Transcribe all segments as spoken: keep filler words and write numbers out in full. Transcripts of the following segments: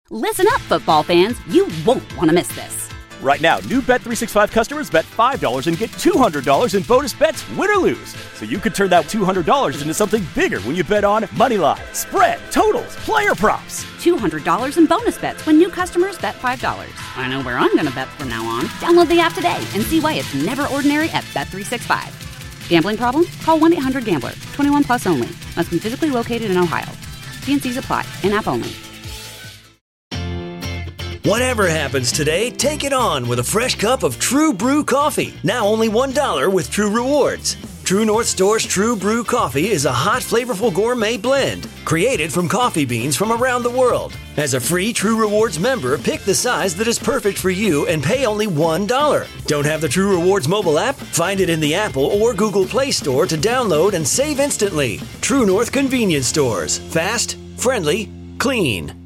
Listen up, football fans. You won't want to miss this. Right now, new Bet three sixty-five customers bet five dollars and get two hundred dollars in bonus bets, win or lose. So you could turn that two hundred dollars into something bigger when you bet on money line, spread, totals, player props. two hundred dollars in bonus bets when new customers bet five dollars. I know where I'm going to bet from now on. Download the app today and see why it's never ordinary at Bet three sixty-five. Gambling problem? Call one eight hundred gambler. twenty-one plus only. Must be physically located in Ohio. T and C's apply. In-app only. Whatever happens today, take it on with a fresh cup of True Brew coffee. Now only one dollar with True Rewards. True North Store's True Brew coffee is a hot, flavorful gourmet blend created from coffee beans from around the world. As a free True Rewards member, pick the size that is perfect for you and pay only one dollar. Don't have the True Rewards mobile app? Find it in the Apple or Google Play Store to download and save instantly. True North Convenience Stores. Fast, friendly, clean.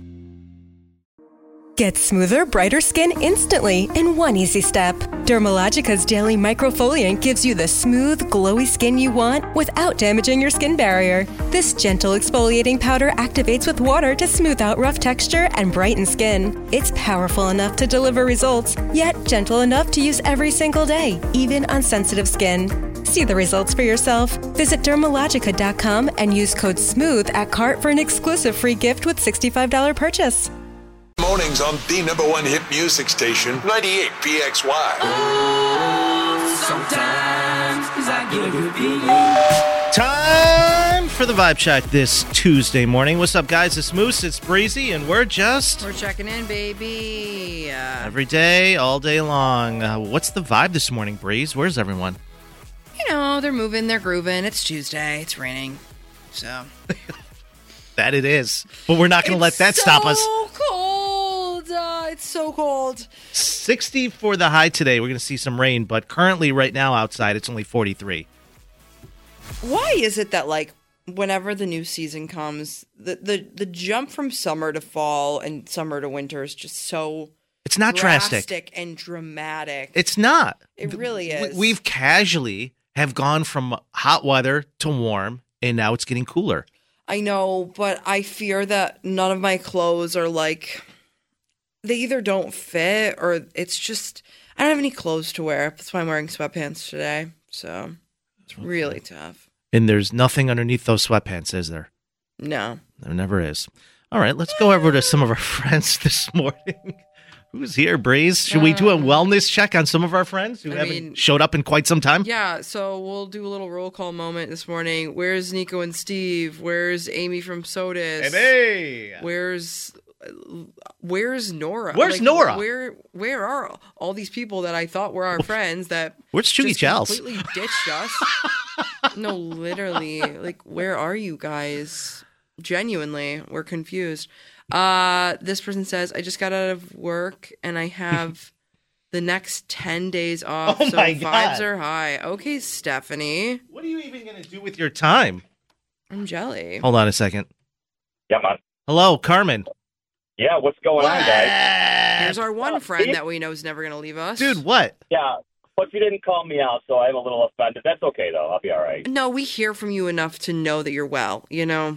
Get smoother, brighter skin instantly in one easy step. Dermalogica's Daily Microfoliant gives you the smooth, glowy skin you want without damaging your skin barrier. This gentle exfoliating powder activates with water to smooth out rough texture and brighten skin. It's powerful enough to deliver results, yet gentle enough to use every single day, even on sensitive skin. See the results for yourself. Visit Dermalogica dot com and use code SMOOTH at cart for an exclusive free gift with sixty-five dollars purchase. Mornings on the number one hit music station, ninety-eight P X Y. Oh, sometimes I get a good feeling. Time for the Vibe Check this Tuesday morning. What's up, guys? It's Moose, it's Breezy, and we're just... We're checking in, baby. Uh, every day, all day long. Uh, what's the vibe this morning, Breeze? Where's everyone? You know, they're moving, they're grooving. It's Tuesday, it's raining, so... That it is. But we're not going to let that so stop us. Cold. Uh, it's so cold. sixty for the high today. We're going to see some rain, but currently right now outside it's only forty-three. Why is it that, like, whenever the new season comes, the, the, the jump from summer to fall and summer to winter is just so It's not drastic. drastic and dramatic. It's not. It really is. We've casually have gone from hot weather to warm, and now it's getting cooler. I know, but I fear that none of my clothes are like, they either don't fit or it's just, I don't have any clothes to wear. That's why I'm wearing sweatpants today. So it's really tough. And there's nothing underneath those sweatpants, is there? No. There never is. All right, let's go over to some of our friends this morning. Who's here, Breeze? Should we do a wellness check on some of our friends who I haven't mean, showed up in quite some time? Yeah, so we'll do a little roll call moment this morning. Where's Nico and Steve? Where's Amy from Sodus? Hey, Where's Where's Nora? Where's like, Nora? Where Where are all these people that I thought were our friends that Where's Chucky just Chels? completely ditched us? No, literally. Like, where are you guys? Genuinely, we're confused. Uh, this person says, I just got out of work and I have the next ten days off. Oh so my vibes God. are high. Okay, Stephanie. What are you even going to do with your time? I'm jelly. Hold on a second. Yeah, man. Hello, Carmen. Yeah, what's going on, guys? Here's our one friend that we know is never going to leave us. Dude, what? Yeah, but you didn't call me out, so I'm a little offended. That's okay, though. I'll be all right. No, we hear from you enough to know that you're well, you know?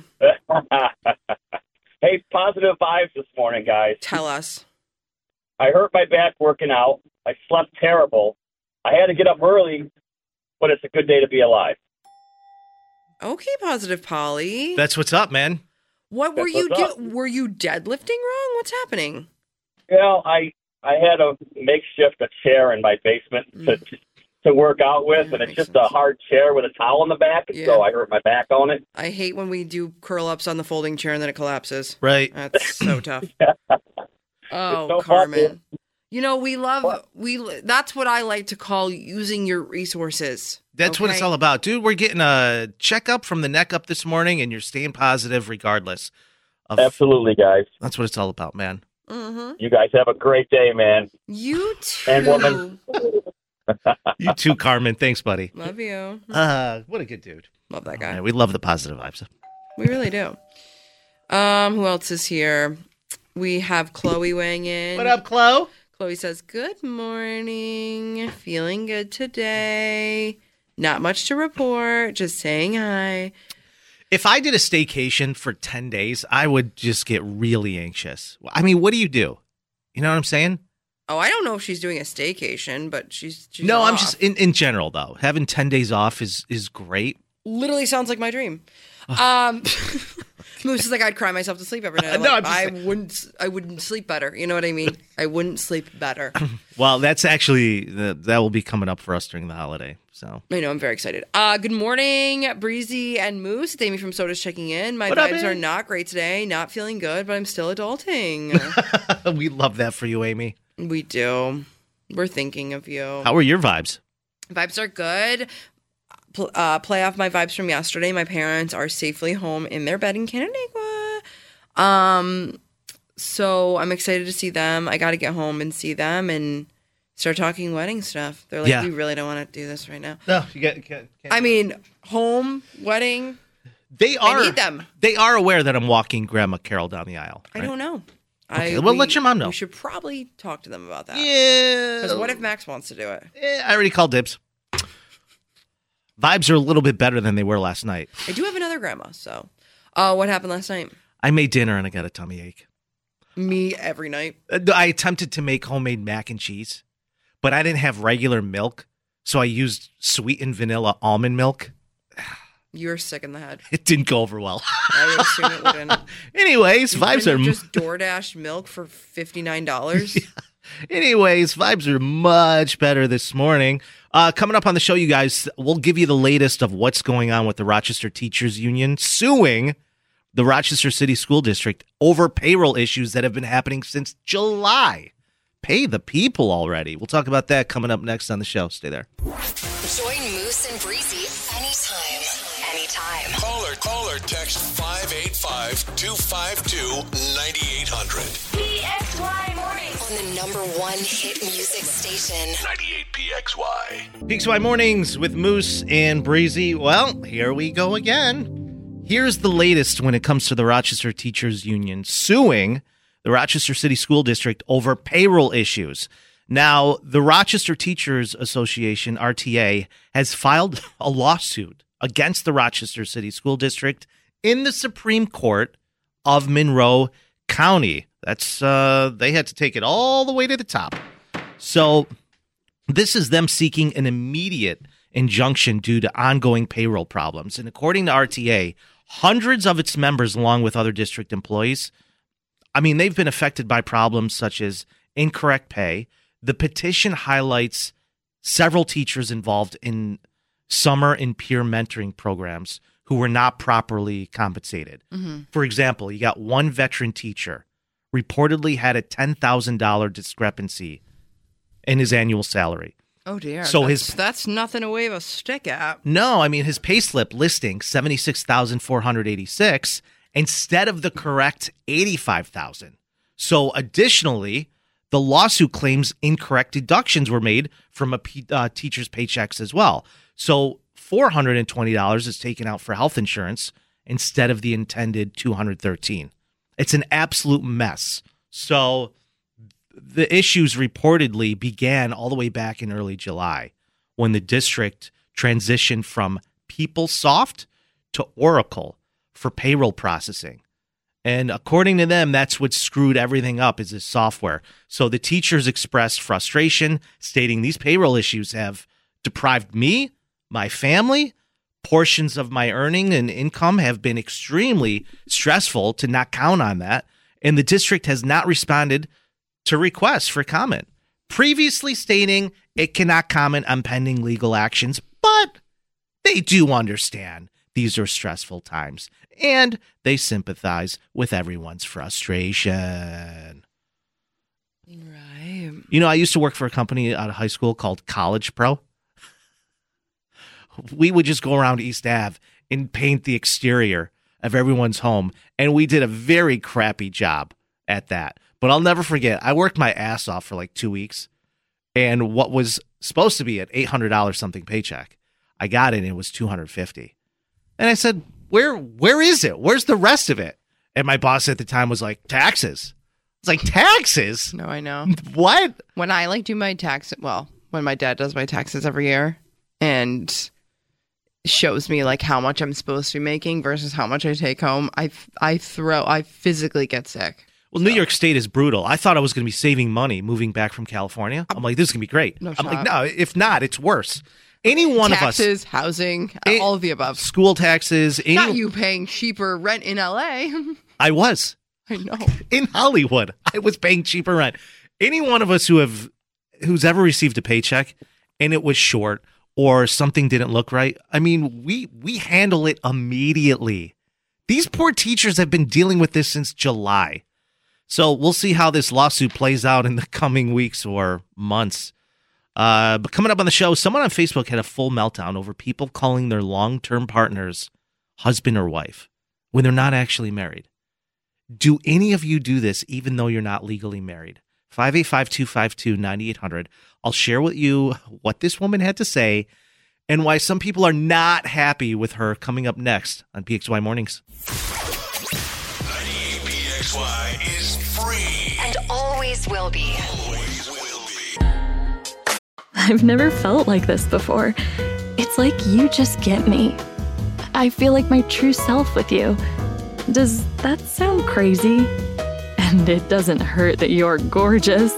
Hey, positive vibes this morning, guys. Tell us. I hurt my back working out. I slept terrible. I had to get up early, but it's a good day to be alive. Okay, positive Polly. That's what's up, man. What were That's you what's do? up. Were you deadlifting wrong? What's happening? You know, I I had a makeshift a chair in my basement to to work out with, Yeah, and it's makes just sense. a hard chair with a towel on the back, Yeah. so I hurt my back on it. I hate when we do curl ups on the folding chair and then it collapses. Right. That's so tough. Oh, so Carmen. You know, we love we. That's what I like to call using your resources. That's what it's okay? all about. Dude, we're getting a checkup from the neck up this morning, and you're staying positive regardless. Of, Absolutely, guys. That's what it's all about, man. Mm-hmm. You guys have a great day, man. You too. And woman. You too, Carmen. Thanks, buddy. Love you. Uh, what a good dude. Love that guy. Yeah, we love the positive vibes. We really do. Um, who else is here? We have Chloe weighing in. What up, Chloe? Chloe says, good morning. Feeling good today. Not much to report. Just saying hi. If I did a staycation for ten days, I would just get really anxious. I mean, what do you do? You know what I'm saying? Oh, I don't know if she's doing a staycation, but she's, she's No, off. I'm just in, in general though. Having ten days off is is great. Literally sounds like my dream. Um, Moose is like, I'd cry myself to sleep every night. I'm No, like, I'm just I saying- wouldn't. I wouldn't sleep better. You know what I mean? I wouldn't sleep better. Well, that's actually that that will be coming up for us during the holiday. So I know, I'm very excited. Uh, good morning, Breezy and Moose. It's Amy from Soda's checking in. My What up, vibes Amy? are not great today. Not feeling good, but I'm still adulting. we love that for you, Amy. We do. We're thinking of you. How are your vibes? Vibes are good. Pl- uh, play off my vibes from yesterday. My parents are safely home in their bed in Canandaigua. Um, so I'm excited to see them. I got to get home and see them and start talking wedding stuff. They're like, Yeah. we really don't want to do this right now. No, you get. Can't, can't. I mean, home, wedding. They are. I need them. They are aware that I'm walking Grandma Carol down the aisle. I right? don't know. Okay, I, well, let your mom know. We should probably talk to them about that. Yeah. Because what if Max wants to do it? Eh, I already called dibs. Vibes are a little bit better than they were last night. I do have another grandma, so. Uh, what happened last night? I made dinner and I got a tummy ache. Me every night. Uh, I attempted to make homemade mac and cheese, but I didn't have regular milk, so I used sweetened vanilla almond milk. You're sick in the head. It didn't go over well. I assume it wouldn't. Anyways, vibes Couldn't are you just DoorDash milk for fifty-nine dollars. Anyways, vibes are much better this morning. Uh, coming up on the show, you guys, we'll give you the latest of what's going on with the Rochester Teachers Union suing the Rochester City School District over payroll issues that have been happening since July. Pay the people already. We'll talk about that coming up next on the show. Stay there. Join Moose and Breezy anytime. Anytime. Call or, call or text five eight five, two five two, nine eight hundred. P X Y Mornings. On the number one hit music station. ninety-eight P X Y. P X Y Mornings with Moose and Breezy. Well, here we go again. Here's the latest when it comes to the Rochester Teachers Union suing the Rochester City School District over payroll issues. Now, the Rochester Teachers Association, R T A, has filed a lawsuit against the Rochester City School District in the Supreme Court of Monroe County. That's uh, they had to take it all the way to the top. So this is them seeking an immediate injunction due to ongoing payroll problems. And according to R T A, hundreds of its members, along with other district employees, I mean, they've been affected by problems such as incorrect pay. The petition highlights several teachers involved in summer and peer mentoring programs who were not properly compensated. Mm-hmm. For example, you got one veteran teacher reportedly had a ten thousand dollars discrepancy in his annual salary. Oh, dear. So that's, his- that's nothing to wave a stick at. No, I mean, his payslip listing seventy-six thousand four hundred eighty-six instead of the correct eighty-five thousand. So additionally, the lawsuit claims incorrect deductions were made from a p- uh, teacher's paychecks as well. So four hundred twenty dollars is taken out for health insurance instead of the intended two hundred thirteen dollars. It's an absolute mess. So the issues reportedly began all the way back in early July when the district transitioned from PeopleSoft to Oracle for payroll processing. And according to them, that's what screwed everything up is this software. So the teachers expressed frustration, stating these payroll issues have deprived me, my family, portions of my earning and income have been extremely stressful to not count on that. And the district has not responded to requests for comment, previously stating it cannot comment on pending legal actions, but they do understand these are stressful times, and they sympathize with everyone's frustration. Right. You know, I used to work for a company out of high school called College Pro. We would just go around East Ave and paint the exterior of everyone's home, and we did a very crappy job at that. But I'll never forget, I worked my ass off for like two weeks, and what was supposed to be an eight hundred dollars something paycheck, I got it, and it was two hundred fifty dollars. And I said, where, where is it? Where's the rest of it? And my boss at the time was like, taxes. It's like, taxes? No, I know. What? When I like do my tax, well, when my dad does my taxes every year, and shows me like how much I'm supposed to be making versus how much I take home, I, I throw, I physically get sick. Well, New York State is brutal. I thought I was going to be saving money moving back from California. I'm like, this is going to be great. No I'm shot. like, no, if not, it's worse. Any one Taxes, of us. housing, It- all of the above. School taxes. Any, Not you paying cheaper rent in L A. I was. I know. In Hollywood, I was paying cheaper rent. Any one of us who have, who's ever received a paycheck and it was short or something didn't look right, I mean, we we handle it immediately. These poor teachers have been dealing with this since July. So we'll see how this lawsuit plays out in the coming weeks or months. Uh, but coming up on the show, someone on Facebook had a full meltdown over people calling their long-term partners husband or wife when they're not actually married. Do any of you do this even though you're not legally married? five eight five, two five two, nine eight hundred. I'll share with you what this woman had to say and why some people are not happy with her coming up next on P X Y Mornings. ninety-eight P X Y is free. And always will be. Always will be. I've never felt like this before. It's like you just get me. I feel like my true self with you. Does that sound crazy? And it doesn't hurt that you're gorgeous.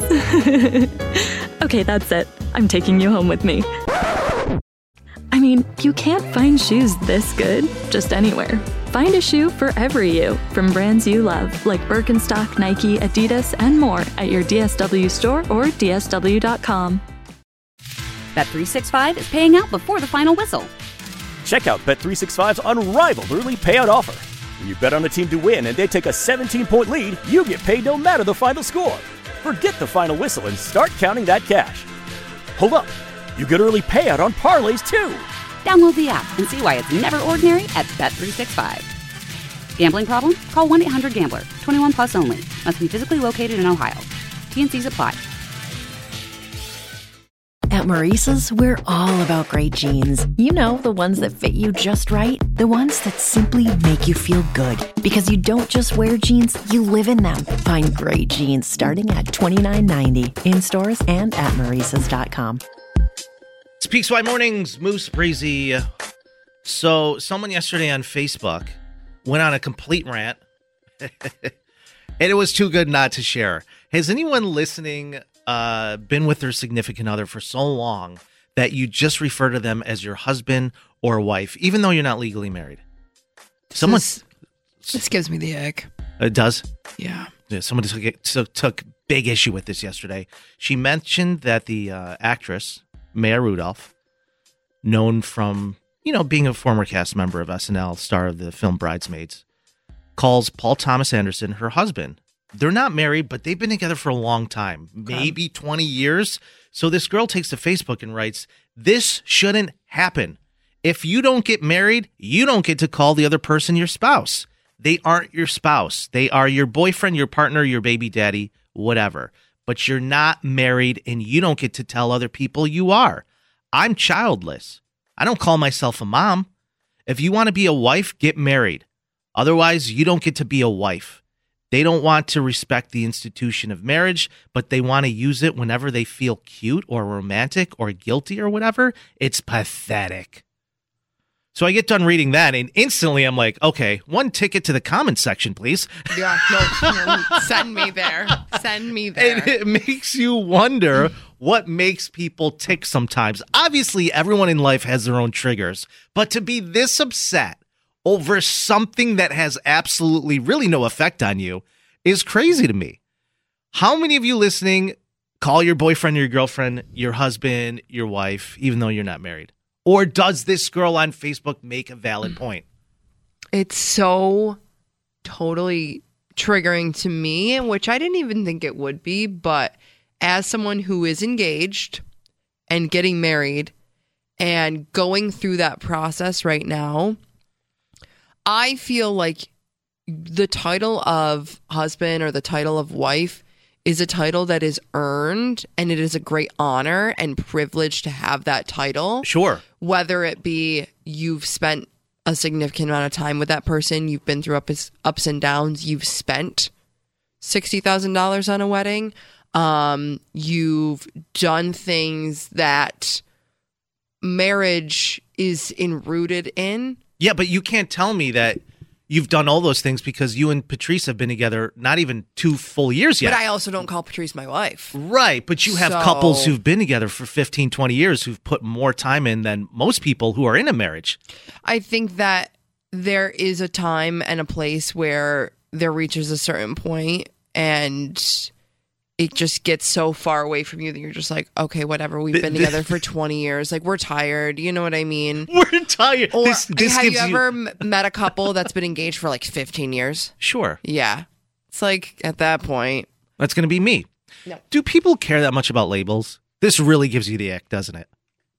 Okay, that's it. I'm taking you home with me. I mean, you can't find shoes this good just anywhere. Find a shoe for every you from brands you love, like Birkenstock, Nike, Adidas, and more at your D S W store or D S W dot com. Bet three sixty-five is paying out before the final whistle. Check out Bet three sixty-five's unrivaled early payout offer. When you bet on a team to win and they take a seventeen-point lead, you get paid no matter the final score. Forget the final whistle and start counting that cash. Hold up. You get early payout on parlays, too. Download the app and see why it's never ordinary at Bet three sixty-five. Gambling problem? Call one eight hundred gambler. twenty-one plus only. Must be physically located in Ohio. T N Cs apply. At Maurice's, we're all about great jeans. You know, the ones that fit you just right. The ones that simply make you feel good. Because you don't just wear jeans, you live in them. Find great jeans starting at twenty-nine ninety in stores and at maurices dot com. It's P X Y Mornings, Moose Breezy. So, someone yesterday on Facebook went on a complete rant, and it was too good not to share. Has anyone listening uh, been with their significant other for so long that you just refer to them as your husband or wife, even though you're not legally married? Someone This, this gives me the ick. It does? Yeah. Yeah, someone took, it, took, took big issue with this yesterday. She mentioned that the uh, actress, Maya Rudolph, known from, you know, being a former cast member of S N L, star of the film Bridesmaids, calls Paul Thomas Anderson her husband. They're not married, but they've been together for a long time, maybe twenty years. So this girl takes to Facebook and writes, "This shouldn't happen. If you don't get married, you don't get to call the other person your spouse. They aren't your spouse. They are your boyfriend, your partner, your baby daddy, whatever. But you're not married, and you don't get to tell other people you are. I'm childless. I don't call myself a mom. If you want to be a wife, get married. Otherwise, you don't get to be a wife. They don't want to respect the institution of marriage, but they want to use it whenever they feel cute or romantic or guilty or whatever. It's pathetic." So I get done reading that, and instantly I'm like, okay, one ticket to the comment section, please. Yeah, no, send me there. Send me there. And it makes you wonder what makes people tick sometimes. Obviously, everyone in life has their own triggers, but to be this upset over something that has absolutely really no effect on you is crazy to me. How many of you listening call your boyfriend or your girlfriend your husband, your wife, even though you're not married? Or does this girl on Facebook make a valid point? It's so totally triggering to me, which I didn't even think it would be. But as someone who is engaged and getting married and going through that process right now, I feel like the title of husband or the title of wife is a title that is earned, and it is a great honor and privilege to have that title. Sure. Whether it be you've spent a significant amount of time with that person, you've been through ups, ups and downs, you've spent sixty thousand dollars on a wedding, um, you've done things that marriage is enrooted in. Yeah, but you can't tell me that you've done all those things because you and Patrice have been together not even two full years yet. But I also don't call Patrice my wife. Right, but you have So- couples who've been together for fifteen, twenty years who've put more time in than most people who are in a marriage. I think that there is a time and a place where there reaches a certain point and it just gets so far away from you that you're just like, okay, whatever. We've been together for twenty years. Like, we're tired. You know what I mean? We're tired. Or This- this have you gives you- ever m met a couple that's been engaged for like fifteen years? Sure. Yeah. It's like at that point. That's going to be me. No. Do people care that much about labels? This really gives you the ick, doesn't it?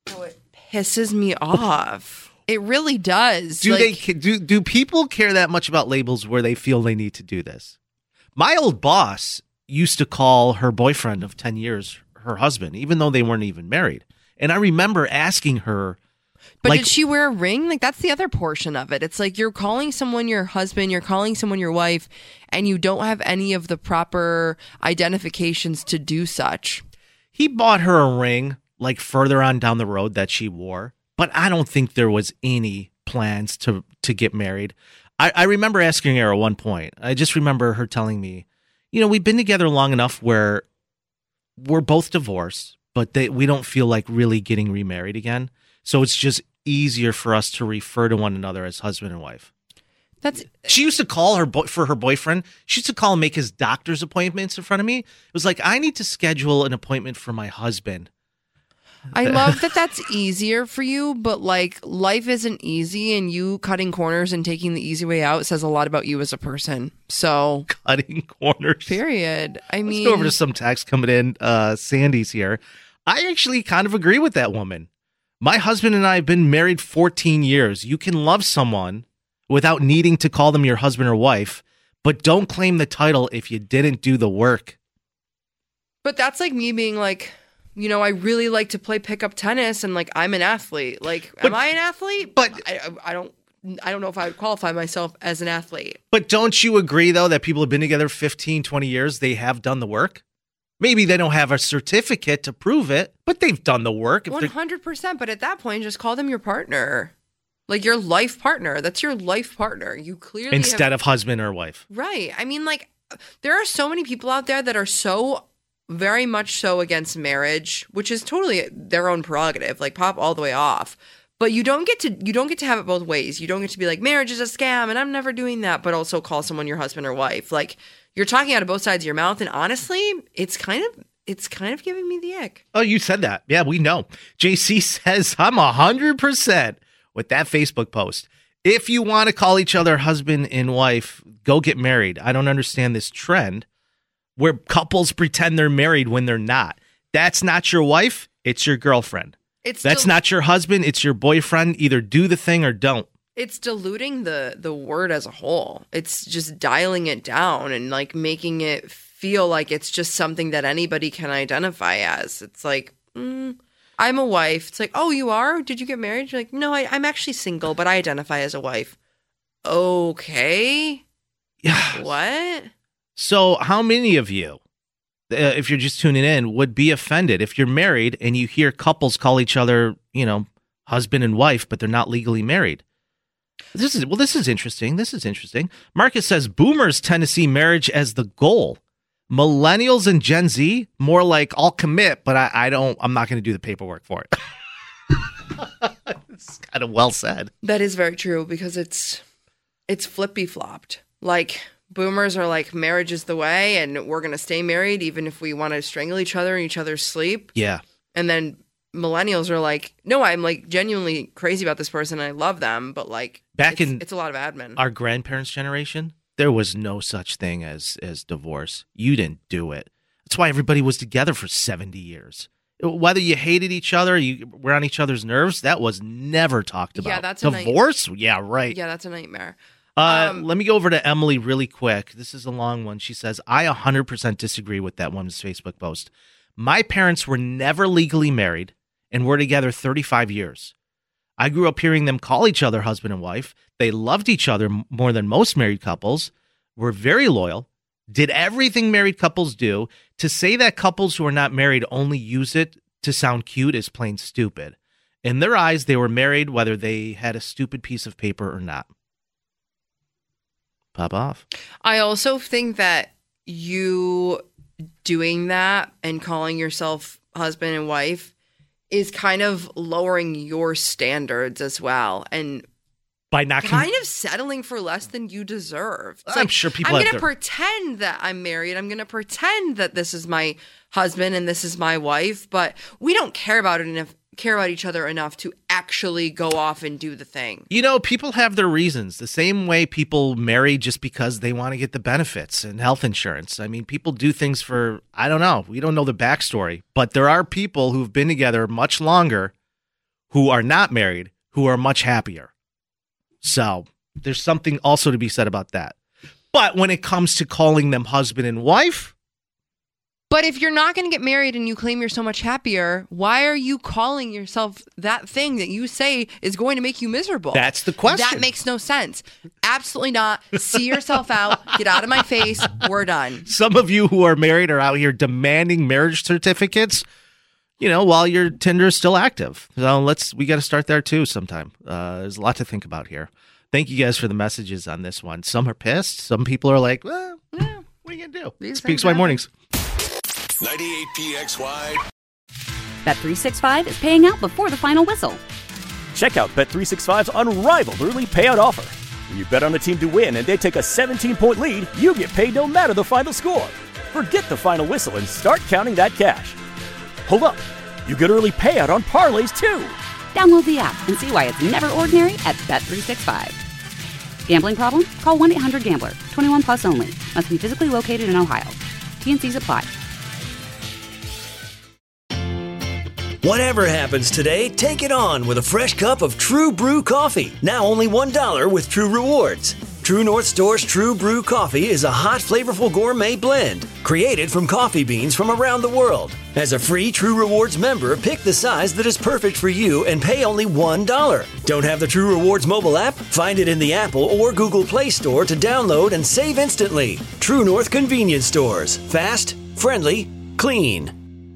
Pisses me off. It really does. Do Like, they ca- do do people care that much about labels where they feel they need to do this? My old boss used to call her boyfriend of ten years her husband, even though they weren't even married. And I remember asking her, But like, did she wear a ring? Like, that's the other portion of it. It's like you're calling someone your husband, you're calling someone your wife, and you don't have any of the proper identifications to do such. he bought her a ring like further on down the road that she wore, but I don't think there was any plans to to get married. I, I remember asking her at one point. I just remember her telling me, you know, we've been together long enough where we're both divorced, but they, we don't feel like really getting remarried again. So it's just easier for us to refer to one another as husband and wife. That's She used to call her boy, for her boyfriend. She used to call and make his doctor's appointments in front of me. It was like, I need to schedule an appointment for my husband. I love that that's easier for you, but like life isn't easy, and you cutting corners and taking the easy way out says a lot about you as a person. So Cutting corners. period. I Let's mean, go over to some text coming in. Uh, Sandy's here. I actually kind of agree with that woman. My husband and I have been married fourteen years. You can love someone without needing to call them your husband or wife, but don't claim the title if you didn't do the work. but that's like me being like, you know, I really like to play pickup tennis, and like I'm an athlete. Like, But- am I an athlete? but- I, I, I don't. I don't know if I would qualify myself as an athlete. But don't you agree, though, that people have been together fifteen, twenty years, they have done the work? Maybe they don't have a certificate to prove it, but they've done the work. If One they're- hundred percent. But at that point, just call them your partner, like your life partner. That's your life partner. You clearly Instead have, of husband or wife. right. I mean, like there are so many people out there that are so very much so against marriage, which is totally their own prerogative. Like pop all the way off. But you don't get to you don't get to have it both ways. You don't get to be like marriage is a scam and I'm never doing that, but also call someone your husband or wife. Like you're talking out of both sides of your mouth, and honestly, it's kind of it's kind of giving me the ick. Oh, you said that. Yeah, we know. J C says, I'm one hundred percent with that Facebook post. If you want to call each other husband and wife, go get married. I don't understand this trend where couples pretend they're married when they're not. That's not your wife. It's your girlfriend. It's That's still- not your husband. It's your boyfriend. Either do the thing or don't. It's diluting the the word as a whole. It's just dialing it down and like making it feel like it's just something that anybody can identify as. It's like, mm, I'm a wife. It's like, oh, you are? Did you get married? You're like, no, I, I'm actually single, but I identify as a wife. Okay. Yeah. What? So, how many of you, uh, if you're just tuning in, would be offended if you're married and you hear couples call each other, you know, husband and wife, but they're not legally married? This is well. This is interesting. This is interesting. Marcus says boomers tend to see marriage as the goal. Millennials and Gen Z more like I'll commit, but I, I don't. I'm not going to do the paperwork for it. It's kind of well said. That is very true because it's it's flippy flopped. Like boomers are like marriage is the way, and we're gonna stay married even if we want to strangle each other in each other's sleep. Yeah. And then millennials are like, no, I'm like genuinely crazy about this person. And I love them, but like Back it's, in it's a lot of admin. Our grandparents' generation, there was no such thing as as divorce. You didn't do it. That's why everybody was together for seventy years. Whether you hated each other, you were on each other's nerves, that was never talked about. Yeah, that's a night- divorce. Yeah, right. Yeah, that's a nightmare. Uh, Um, let me go over to Emily really quick. This is a long one. She says, I one hundred percent disagree with that woman's Facebook post. My parents were never legally married and were together thirty-five years. I grew up hearing them call each other husband and wife. They loved each other m- more than most married couples, were very loyal, did everything married couples do. To say that couples who are not married only use it to sound cute is plain stupid. In their eyes, they were married whether they had a stupid piece of paper or not. Pop off. I also think that you doing that and calling yourself husband and wife is kind of lowering your standards as well. And by not kind of settling for less than you deserve. It's I'm like, sure people I'm have going to their- pretend that I'm married. I'm going to pretend that this is my husband and this is my wife, but we don't care about it enough, care about each other enough to actually go off and do the thing. You know, people have their reasons. The same way people marry just because they want to get the benefits and health insurance. I mean, people do things for, I don't know. We don't know the backstory, but there are people who've been together much longer who are not married, who are much happier. So there's something also to be said about that. But when it comes to calling them husband and wife, but if you're not going to get married and you claim you're so much happier, why are you calling yourself that thing that you say is going to make you miserable? That's the question. That makes no sense. Absolutely not. See yourself out. Get out of my face. We're done. some of you who are married are out here demanding marriage certificates, you know, while your Tinder is still active. So let's, we got to start there too sometime. Uh, there's a lot to think about here. Thank you guys for the messages on this one. Some are pissed. Some people are like, well, yeah, what are you going to do? These Speaks things White happen. Mornings. ninety-eight P X Y. Bet three sixty-five is paying out before the final whistle. Check out Bet three sixty-five's unrivaled early payout offer. When you bet on a team to win and they take a seventeen-point lead, you get paid no matter the final score. Forget the final whistle and start counting that cash. Hold up. You get early payout on parlays, too. Download the app and see why it's never ordinary at Bet three sixty-five. Gambling problem? Call one eight hundred gambler. twenty-one plus only. Must be physically located in Ohio. T N Cs apply. Whatever happens today, take it on with a fresh cup of True Brew coffee. Now only one dollar with True Rewards. True North Store's True Brew coffee is a hot, flavorful gourmet blend created from coffee beans from around the world. As a free True Rewards member, pick the size that is perfect for you and pay only one dollar. Don't have the True Rewards mobile app? Find it in the Apple or Google Play Store to download and save instantly. True North Convenience Stores. Fast, friendly, clean.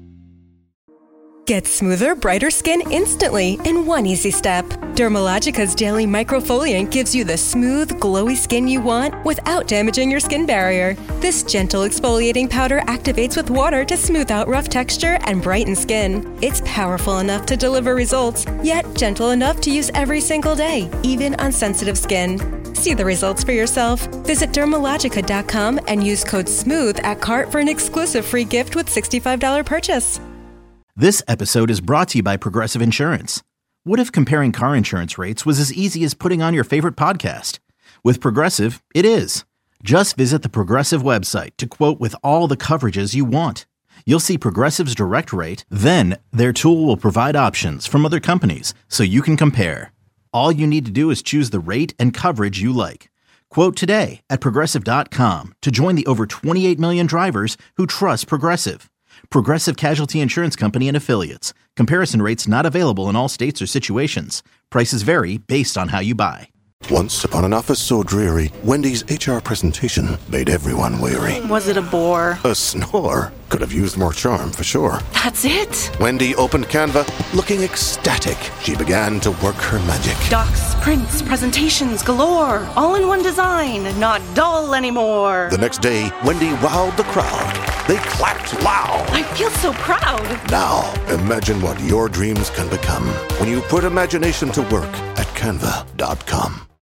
Get smoother, brighter skin instantly in one easy step. Dermalogica's Daily Microfoliant gives you the smooth, glowy skin you want without damaging your skin barrier. This gentle exfoliating powder activates with water to smooth out rough texture and brighten skin. It's powerful enough to deliver results, yet gentle enough to use every single day, even on sensitive skin. See the results for yourself. Visit dermalogica dot com and use code SMOOTH at cart for an exclusive free gift with sixty-five dollars purchase. This episode is brought to you by Progressive Insurance. What if comparing car insurance rates was as easy as putting on your favorite podcast? With Progressive, it is. Just visit the Progressive website to quote with all the coverages you want. You'll see Progressive's direct rate, then their tool will provide options from other companies so you can compare. All you need to do is choose the rate and coverage you like. Quote today at Progressive dot com to join the over twenty-eight million drivers who trust Progressive. Progressive Casualty Insurance Company and Affiliates. Comparison rates not available in all states or situations. Prices vary based on how you buy. Once upon an office so dreary, Wendy's H R presentation made everyone weary. Was it a bore? A snore. Could have used more charm for sure. That's it? Wendy opened Canva, looking ecstatic. She began to work her magic. Docs, prints, presentations galore. All in one design, not dull anymore. The next day, Wendy wowed the crowd. They clapped loud. I feel so proud. Now, imagine what your dreams can become when you put imagination to work at canva dot com.